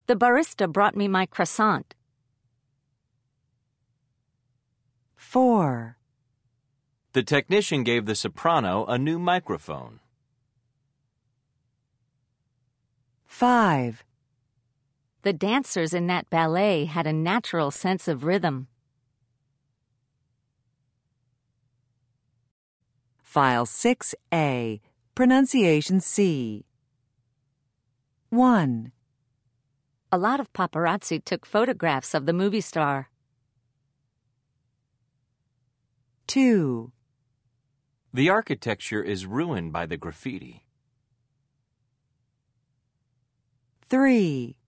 The barista brought me my croissant. 4. The technician gave the soprano a new microphone. 5. The dancers in that ballet had a natural sense of rhythm. File 6A, Pronunciation C. 1. A lot of paparazzi took photographs of the movie star. 2. The architecture is ruined by the graffiti. 3.